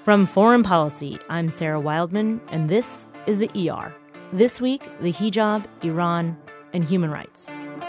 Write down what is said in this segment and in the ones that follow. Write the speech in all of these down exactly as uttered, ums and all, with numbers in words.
From Foreign Policy, I'm Sarah Wildman, and this is the E R. This week, the hijab, Iran, and human rights.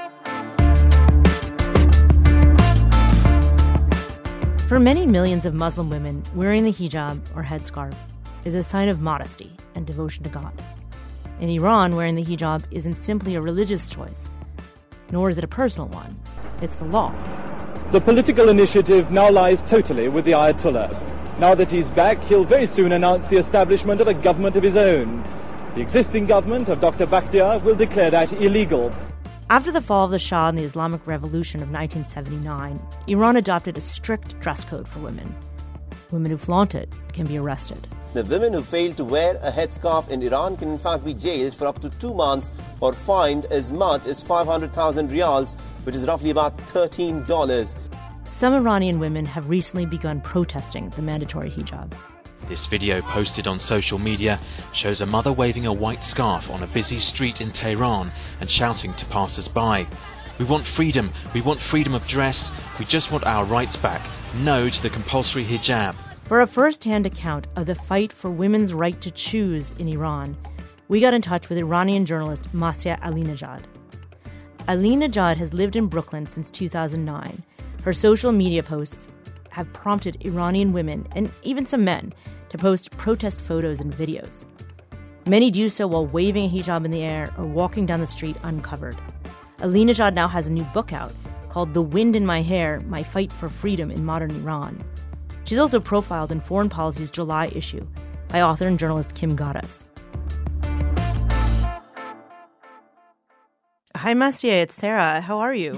For many millions of Muslim women, wearing the hijab or headscarf is a sign of modesty and devotion to God. In Iran, wearing the hijab isn't simply a religious choice, nor is it a personal one. It's the law. The political initiative now lies totally with the Ayatollah. Now that he's back, he'll very soon announce the establishment of a government of his own. The existing government of Doctor Bakhtiar will declare that illegal. After the fall of the Shah and the Islamic Revolution of nineteen seventy-nine, Iran adopted a strict dress code for women. Women who flaunt it can be arrested. The women who fail to wear a headscarf in Iran can in fact be jailed for up to two months or fined as much as five hundred thousand riyals, which is roughly about thirteen dollars. Some Iranian women have recently begun protesting the mandatory hijab. This video posted on social media shows a mother waving a white scarf on a busy street in Tehran and shouting to passers-by. We want freedom, we want freedom of dress, we just want our rights back. No to the compulsory hijab. For a first-hand account of the fight for women's right to choose in Iran, we got in touch with Iranian journalist Masih Alinejad. Alinejad has lived in Brooklyn since two thousand nine. Her social media posts have prompted Iranian women, and even some men, to post protest photos and videos. Many do so while waving a hijab in the air or walking down the street uncovered. Alinejad now has a new book out called The Wind in My Hair, My Fight for Freedom in Modern Iran. She's also profiled in Foreign Policy's July issue by author and journalist Kim Gaddis. Hi, Masih. It's Sarah. How are you?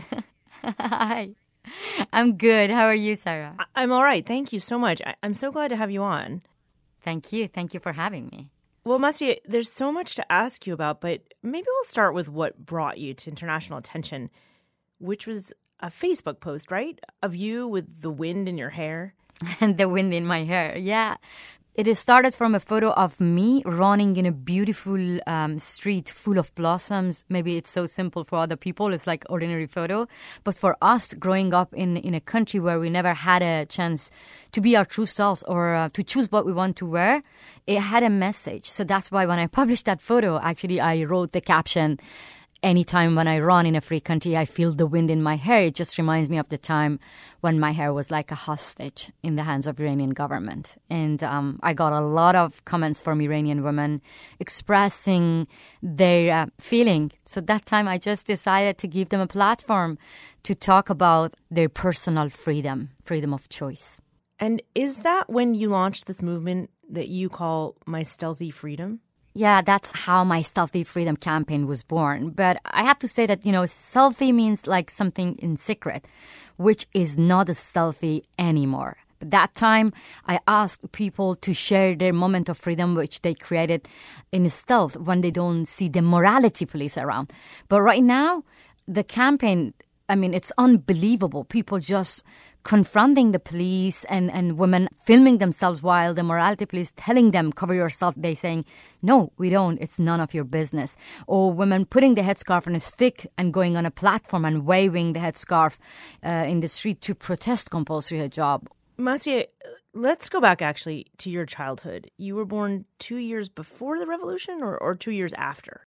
Hi. I'm good. How are you, Sarah? I- I'm all right. Thank you so much. I- I'm so glad to have you on. Thank you. Thank you for having me. Well, Masih, there's so much to ask you about, but maybe we'll start with what brought you to international attention, which was a Facebook post, right? Of you with the wind in your hair. And the wind in my hair. Yeah. It started from a photo of me running in a beautiful um, street full of blossoms. Maybe it's so simple for other people. It's like ordinary photo. But for us, growing up in, in a country where we never had a chance to be our true self or uh, to choose what we want to wear, it had a message. So that's why when I published that photo, actually, I wrote the caption, anytime when I run in a free country, I feel the wind in my hair. It just reminds me of the time when my hair was like a hostage in the hands of Iranian government. And um, I got a lot of comments from Iranian women expressing their uh, feeling. So that time I just decided to give them a platform to talk about their personal freedom, freedom of choice. And is that when you launched this movement that you call My Stealthy Freedom? Yeah, that's how my Stealthy Freedom campaign was born. But I have to say that, you know, stealthy means like something in secret, which is not as stealthy anymore. But that time, I asked people to share their moment of freedom, which they created in stealth when they don't see the morality police around. But right now, the campaign, I mean, it's unbelievable. People just confronting the police and, and women filming themselves while the morality police telling them, cover yourself. They saying, no, we don't. It's none of your business. Or women putting the headscarf on a stick and going on a platform and waving the headscarf uh, in the street to protest compulsory hijab. Masih, let's go back actually to your childhood. You were born two years before the revolution or, or two years after?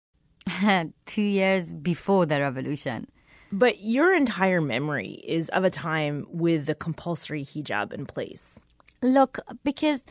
Two years before the revolution. But your entire memory is of a time with the compulsory hijab in place. Look, because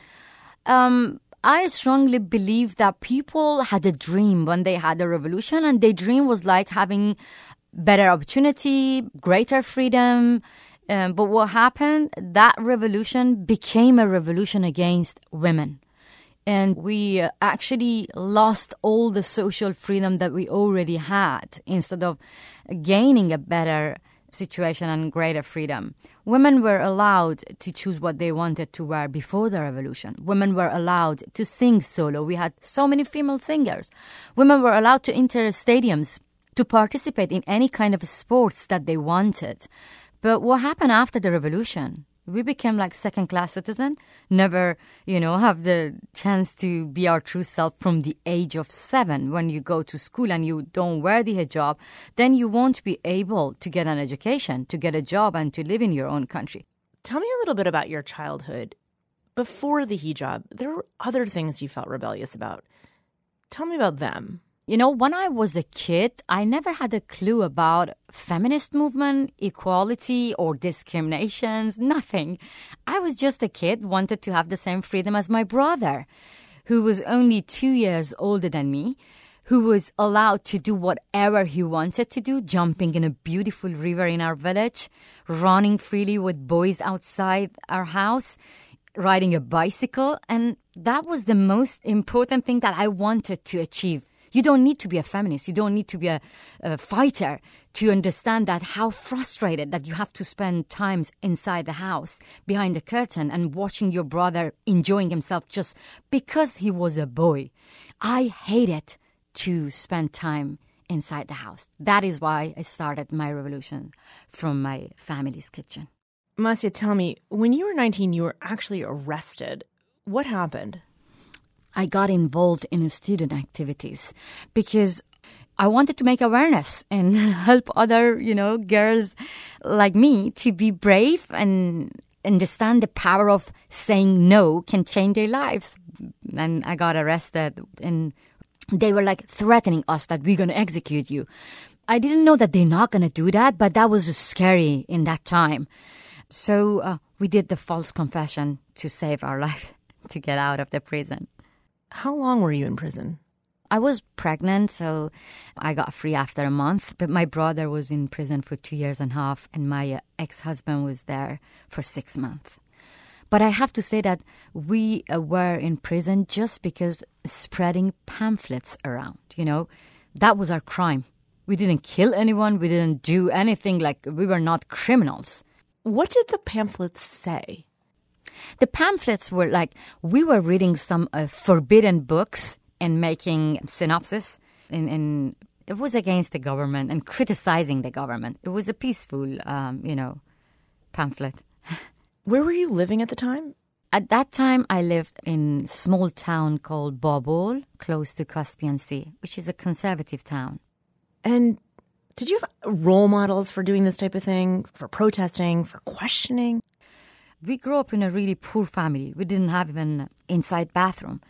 um, I strongly believe that people had a dream when they had the revolution, and their dream was like having better opportunity, greater freedom. Um, but what happened, that revolution became a revolution against women. And we actually lost all the social freedom that we already had instead of gaining a better situation and greater freedom. Women were allowed to choose what they wanted to wear before the revolution. Women were allowed to sing solo. We had so many female singers. Women were allowed to enter stadiums to participate in any kind of sports that they wanted. But what happened after the revolution? We became like second-class citizen, never, you know, have the chance to be our true self from the age of seven. When you go to school and you don't wear the hijab, then you won't be able to get an education, to get a job and to live in your own country. Tell me a little bit about your childhood. before the hijab, there were other things you felt rebellious about. Tell me about them. You know, when I was a kid, I never had a clue about feminist movement, equality, or discriminations, nothing. I was just a kid, wanted to have the same freedom as my brother, who was only two years older than me, who was allowed to do whatever he wanted to do, jumping in a beautiful river in our village, running freely with boys outside our house, riding a bicycle. And that was the most important thing that I wanted to achieve. You don't need to be a feminist. You don't need to be a, a fighter to understand that how frustrated that you have to spend times inside the house, behind the curtain, and watching your brother enjoying himself just because he was a boy. I hated to spend time inside the house. That is why I started my revolution from my family's kitchen. Masya, tell me, when you were nineteen, you were actually arrested. What happened? I got involved in student activities because I wanted to make awareness and help other, you know, girls like me to be brave and understand the power of saying no can change their lives. And I got arrested, and they were like threatening us that we're going to execute you. I didn't know that they're not going to do that, but that was scary in that time. So uh, we did the false confession to save our life, to get out of the prison. How long were you in prison? I was pregnant, so I got free after a month. But my brother was in prison for two years and a half, and my uh, ex-husband was there for six months. But I have to say that we uh, were in prison just because spreading pamphlets around, you know, that was our crime. We didn't kill anyone. We didn't do anything. Like, we were not criminals. What did the pamphlets say? The pamphlets were like, we were reading some uh, forbidden books and making synopsis. And, and it was against the government and criticizing the government. It was a peaceful, um, you know, pamphlet. Where were you living at the time? At that time, I lived in a small town called Babol, close to Caspian Sea, which is a conservative town. And did you have role models for doing this type of thing, for protesting, for questioning? We grew up in a really poor family. We didn't have even an inside bathroom.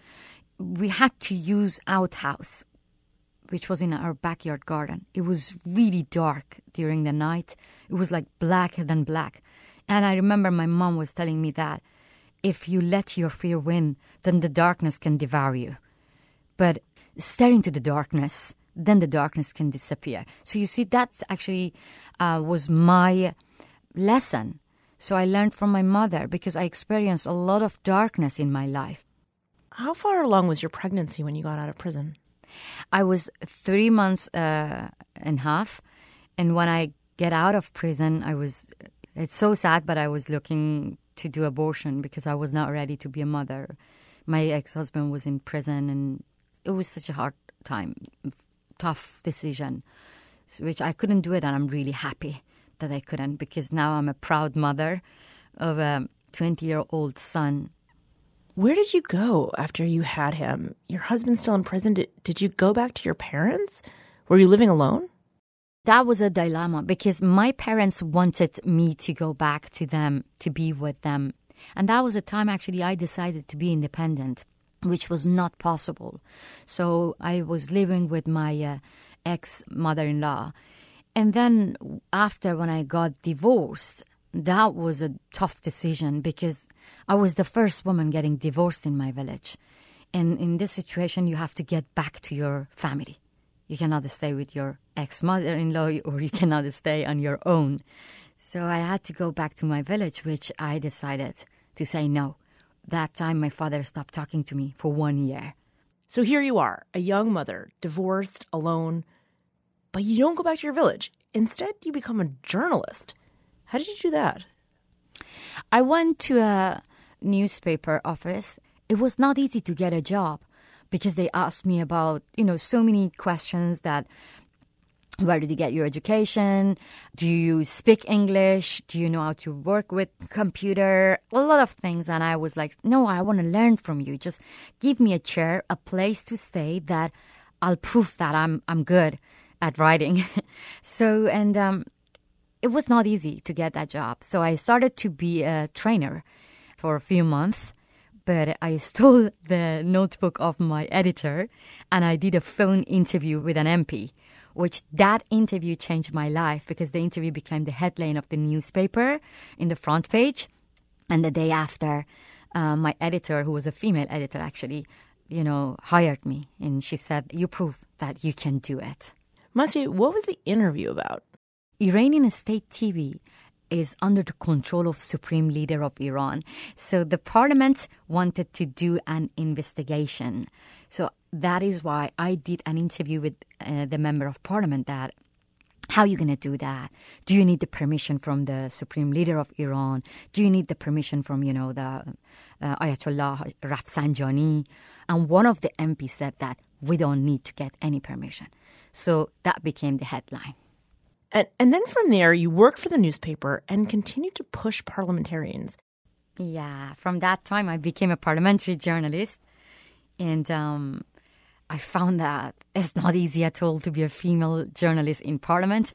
We had to use outhouse, which was in our backyard garden. It was really dark during the night. It was like blacker than black. And I remember my mom was telling me that if you let your fear win, then the darkness can devour you. But stare into the darkness, then the darkness can disappear. So you see, that actually uh, was my lesson. So I learned from my mother because I experienced a lot of darkness in my life. How far along was your pregnancy when you got out of prison? I was three months uh, and a half. And when I get out of prison, I was, it's so sad, but I was looking to do abortion because I was not ready to be a mother. My ex-husband was in prison, and it was such a hard time, tough decision, which I couldn't do it, and I'm really happy that I couldn't, because now I'm a proud mother of a twenty-year-old son. Where did you go after you had him? Your husband's still in prison. Did, did you go back to your parents? Were you living alone? That was a dilemma because my parents wanted me to go back to them, to be with them. And that was a time actually I decided to be independent, which was not possible. So I was living with my uh, ex-mother-in-law. And then after, when I got divorced, that was a tough decision because I was the first woman getting divorced in my village. And in this situation, you have to get back to your family. You cannot stay with your ex-mother-in-law, or you cannot stay on your own. So I had to go back to my village, which I decided to say no. That time, my father stopped talking to me for one year. So here you are, a young mother, divorced, alone. But you don't go back to your village. Instead, you become a journalist. How did you do that? I went to a newspaper office. It was not easy to get a job because they asked me about, you know, so many questions that, where did you get your education? Do you speak English? Do you know how to work with computer? A lot of things. And I was like, no, I want to learn from you. Just give me a chair, a place to stay that I'll prove that I'm I'm good at writing. so, and um, it was not easy to get that job. So I started to be a trainer for a few months but I stole the notebook of my editor and I did a phone interview with an M P, which that interview changed my life because the interview became the headline of the newspaper in the front page. And the day after, uh, my editor, who was a female editor actually, you know, hired me. And she said, you prove that you can do it. Masih, what was the interview about? Iranian state T V is under the control of Supreme Leader of Iran. So the parliament wanted to do an investigation. So that is why I did an interview with uh, the member of parliament that, how are you going to do that? Do you need the permission from the Supreme Leader of Iran? Do you need the permission from, you know, the uh, Ayatollah Rafsanjani? And one of the M Ps said that we don't need to get any permission. So that became the headline. And, and then from there, you worked for the newspaper and continued to push parliamentarians. Yeah, from that time, I became a parliamentary journalist. And um, I found that it's not easy at all to be a female journalist in parliament.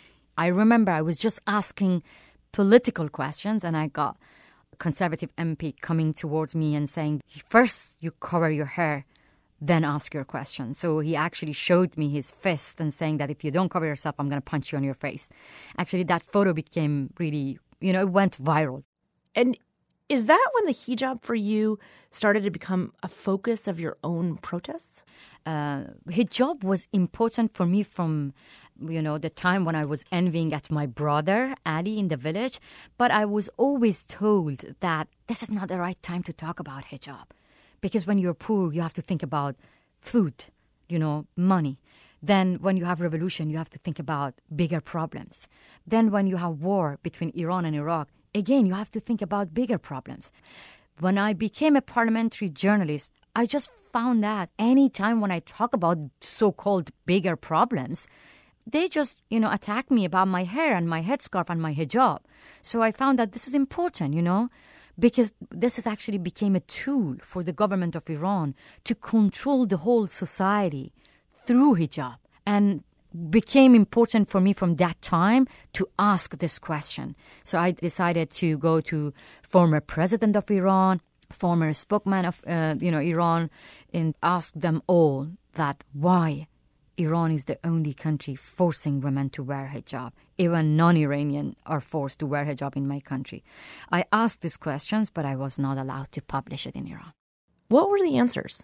I remember I was just asking political questions, and I got a conservative M P coming towards me and saying, first you cover your hair, then ask your question. So he actually showed me his fist and saying that if you don't cover yourself, I'm going to punch you on your face. Actually, that photo became really, you know, it went viral. And is that when the hijab for you started to become a focus of your own protests? Uh, hijab was important for me from, you know, the time when I was envying at my brother, Ali, in the village. But I was always told that this is not the right time to talk about hijab. Because when you're poor, you have to think about food, you know, money. Then when you have revolution, you have to think about bigger problems. Then when you have war between Iran and Iraq, again, you have to think about bigger problems. When I became a parliamentary journalist, I just found that any time when I talk about so-called bigger problems, they just, you know, attack me about my hair and my headscarf and my hijab. So I found that this is important, you know, because this is actually became a tool for the government of Iran to control the whole society through hijab. And became important for me from that time to ask this question. So I decided to go to former president of Iran, former spokesman of, uh, you know, Iran, and ask them all that why Iran is the only country forcing women to wear hijab. Even non-Iranian are forced to wear hijab in my country. I asked these questions, but I was not allowed to publish it in Iran. What were the answers?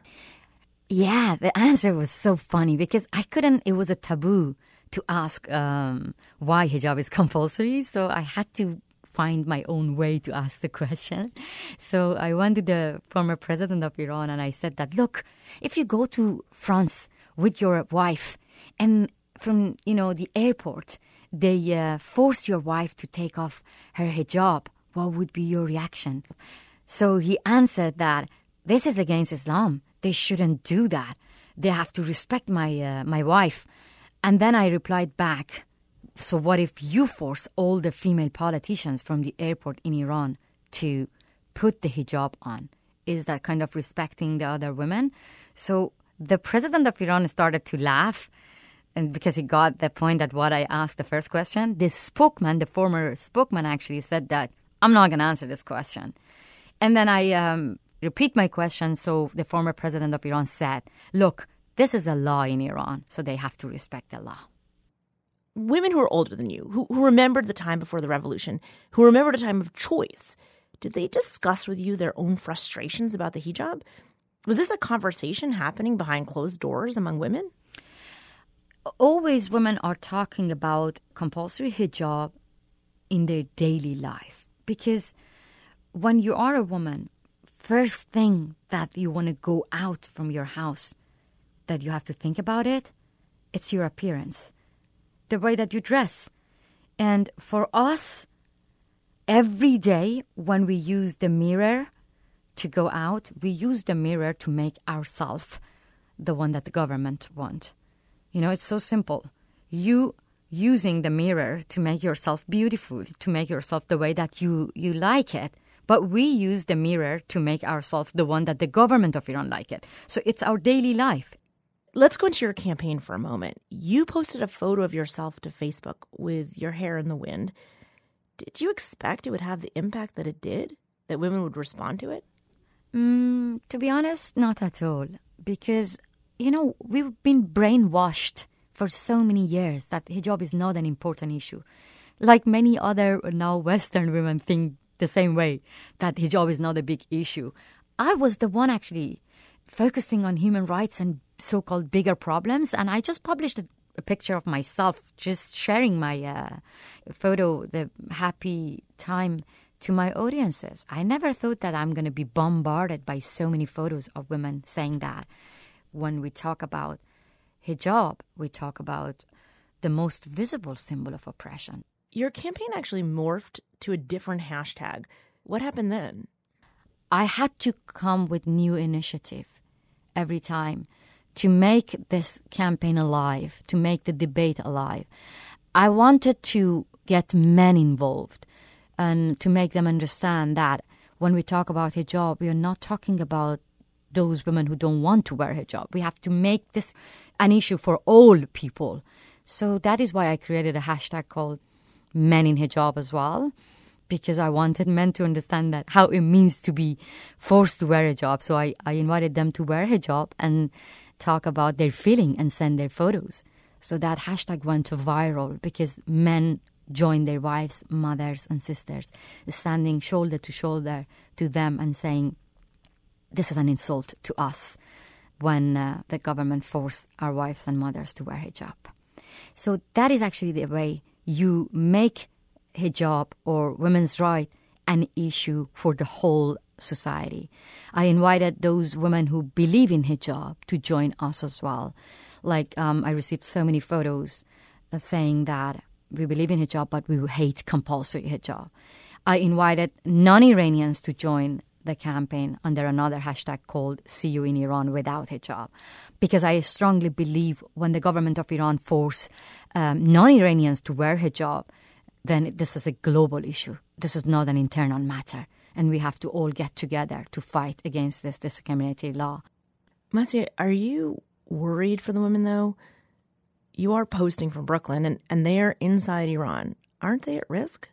Yeah, the answer was so funny because I couldn't, it was a taboo to ask um, why hijab is compulsory. So I had to find my own way to ask the question. So I went to the former president of Iran and I said that, look, if you go to France with your wife and from, you know, the airport, they uh, force your wife to take off her hijab, what would be your reaction? So he answered that this is against Islam. They shouldn't do that. They have to respect my uh, my wife. And then I replied back, so what if you force all the female politicians from the airport in Iran to put the hijab on? Is that kind of respecting the other women? So the president of Iran started to laugh, and because he got the point that what I asked the first question, the spokesman, the former spokesman actually said that, I'm not going to answer this question. And then I um, repeat my question, so the former president of Iran said, look, this is a law in Iran, so they have to respect the law. Women who are older than you, who, who remembered the time before the revolution, who remembered a time of choice, did they discuss with you their own frustrations about the hijab? Was this a conversation happening behind closed doors among women? Always women are talking about compulsory hijab in their daily life. Because when you are a woman, first thing that you want to go out from your house, that you have to think about it, it's your appearance, the way that you dress. And for us, every day when we use the mirror to go out, we use the mirror to make ourselves the one that the government want. You know, it's so simple. You using the mirror to make yourself beautiful, to make yourself the way that you, you like it. But we use the mirror to make ourselves the one that the government of Iran like it. So it's our daily life. Let's go into your campaign for a moment. You posted a photo of yourself to Facebook with your hair in the wind. Did you expect it would have the impact that it did? That women would respond to it? Mm, to be honest, not at all. Because, you know, we've been brainwashed for so many years that hijab is not an important issue. Like many other now Western women think the same way, that hijab is not a big issue. I was the one actually focusing on human rights and so-called bigger problems, and I just published a, a picture of myself just sharing my uh, photo, the happy time, to my audiences. I never thought that I'm going to be bombarded by so many photos of women saying that. When we talk about hijab, we talk about the most visible symbol of oppression. Your campaign actually morphed to a different hashtag. What happened then? I had to come with new initiative every time to make this campaign alive, to make the debate alive. I wanted to get men involved and to make them understand that when we talk about hijab, we are not talking about those women who don't want to wear hijab. We have to make this an issue for all people. So that is why I created a hashtag called Men in Hijab as well, because I wanted men to understand that how it means to be forced to wear hijab. So I, I invited them to wear hijab and talk about their feeling and send their photos. So that hashtag went viral because men joined their wives, mothers, and sisters, standing shoulder to shoulder to them and saying, this is an insult to us when uh, the government forced our wives and mothers to wear hijab. So that is actually the way you make hijab or women's rights an issue for the whole society. I invited those women who believe in hijab to join us as well. Like um, I received so many photos uh, saying that we believe in hijab, but we hate compulsory hijab. I invited non-Iranians to join the campaign under another hashtag called See You in Iran Without Hijab, because I strongly believe when the government of Iran force um, non-Iranians to wear hijab, then this is a global issue. This is not an internal matter, and we have to all get together to fight against this discriminatory law. Masih, are you worried for the women, though? You are posting from Brooklyn, and, and they are inside Iran. Aren't they at risk?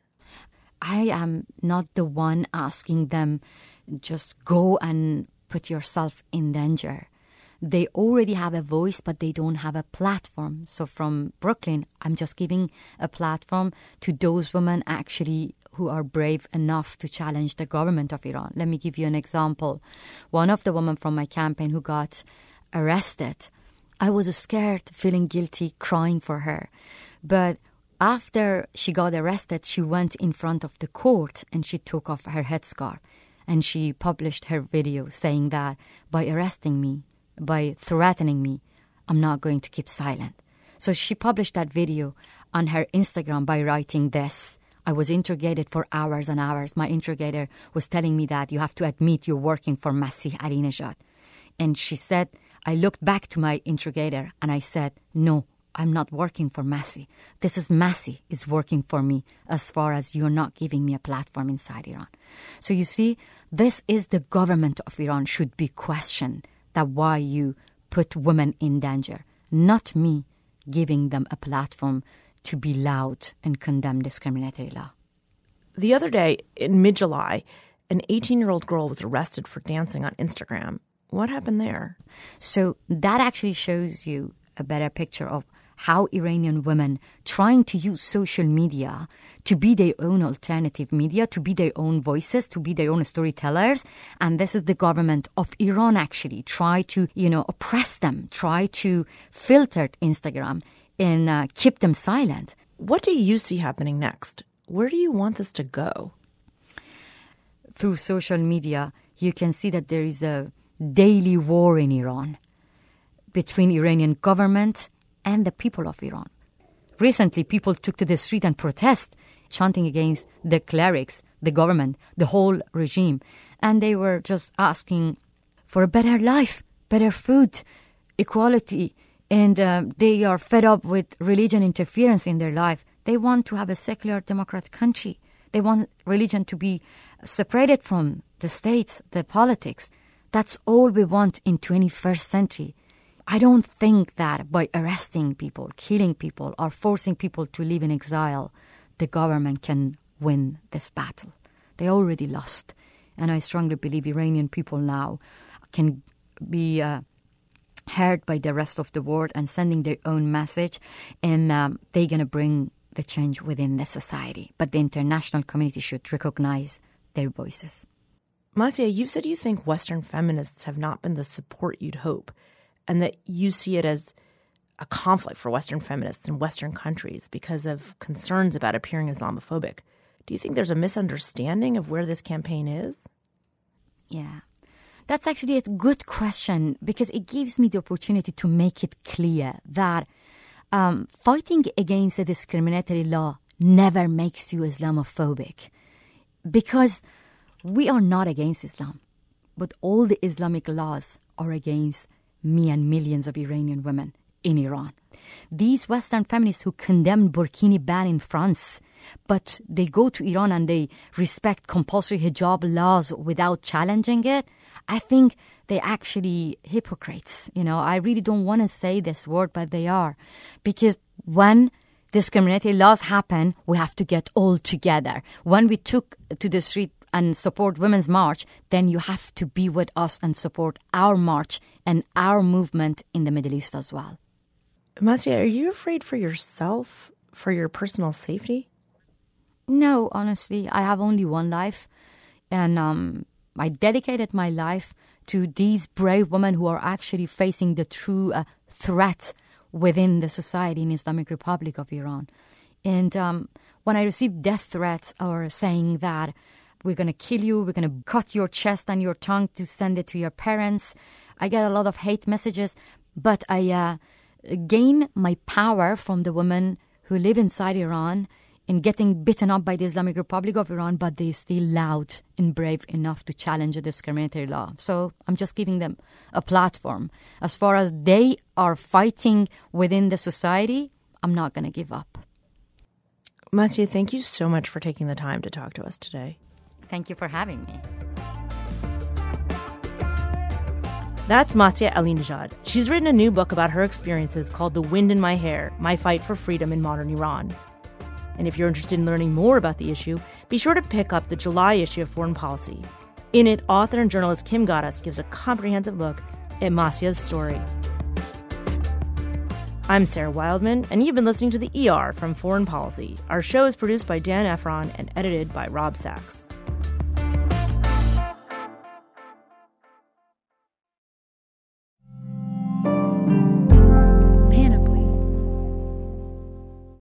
I am not the one asking them, just go and put yourself in danger. They already have a voice, but they don't have a platform. So from Brooklyn, I'm just giving a platform to those women actually who are brave enough to challenge the government of Iran. Let me give you an example. One of the women from my campaign who got arrested, I was scared, feeling guilty, crying for her. But after she got arrested, she went in front of the court and she took off her headscarf. And she published her video saying that by arresting me, by threatening me, I'm not going to keep silent. So she published that video on her Instagram by writing this. I was interrogated for hours and hours. My interrogator was telling me that you have to admit you're working for Masih Alinejad. And she said, I looked back to my interrogator and I said, no, I'm not working for Masih. This is Masih is working for me as far as you're not giving me a platform inside Iran. So you see, this is the government of Iran should be questioned, that why you put women in danger, not me giving them a platform to be loud and condemn discriminatory law. The other day, in mid-July, an eighteen-year-old girl was arrested for dancing on Instagram. What happened there? So that actually shows you a better picture of how Iranian women trying to use social media to be their own alternative media, to be their own voices, to be their own storytellers. And this is the government of Iran actually try to, you know, oppress them, try to filter Instagram and uh, keep them silent. What do you see happening next? Where do you want this to go? Through social media, you can see that there is a daily war in Iran between Iranian government and the people of Iran. Recently, people took to the street and protest, chanting against the clerics, the government, the whole regime. And they were just asking for a better life, better food, equality. And uh, they are fed up with religion interference in their life. They want to have a secular democratic country. They want religion to be separated from the state, the politics. That's all we want in twenty-first century. I don't think that by arresting people, killing people, or forcing people to live in exile, the government can win this battle. They already lost. And I strongly believe Iranian people now can be uh, heard by the rest of the world and sending their own message, and um, they're going to bring the change within the society. But the international community should recognize their voices. Masih, you said you think Western feminists have not been the support you'd hope, and that you see it as a conflict for Western feminists in Western countries because of concerns about appearing Islamophobic. Do you think there's a misunderstanding of where this campaign is? Yeah, that's actually a good question, because it gives me the opportunity to make it clear that um, fighting against the discriminatory law never makes you Islamophobic, because we are not against Islam, but all the Islamic laws are against me and millions of Iranian women in Iran. These Western feminists who condemned burkini ban in France, but they go to Iran and they respect compulsory hijab laws without challenging it, I think they're actually hypocrites. You know, I really don't want to say this word, but they are. Because when discriminatory laws happen, we have to get all together. When we took to the street and support Women's March, then you have to be with us and support our march and our movement in the Middle East as well. Masih, are you afraid for yourself, for your personal safety? No, honestly, I have only one life, and um, I dedicated my life to these brave women who are actually facing the true uh, threat within the society in Islamic Republic of Iran. And um, when I receive death threats or saying that we're going to kill you, we're going to cut your chest and your tongue to send it to your parents, I get a lot of hate messages, but I uh, gain my power from the women who live inside Iran in getting beaten up by the Islamic Republic of Iran, but they're still loud and brave enough to challenge a discriminatory law. So I'm just giving them a platform. As far as they are fighting within the society, I'm not going to give up. Masih, thank you so much for taking the time to talk to us today. Thank you for having me. That's Masih Alinejad. She's written a new book about her experiences called The Wind in My Hair, My Fight for Freedom in Modern Iran. And if you're interested in learning more about the issue, be sure to pick up the July issue of Foreign Policy. In it, author and journalist Kim Gaddis gives a comprehensive look at Masih's story. I'm Sarah Wildman, and you've been listening to the E R from Foreign Policy. Our show is produced by Dan Efron and edited by Rob Sachs.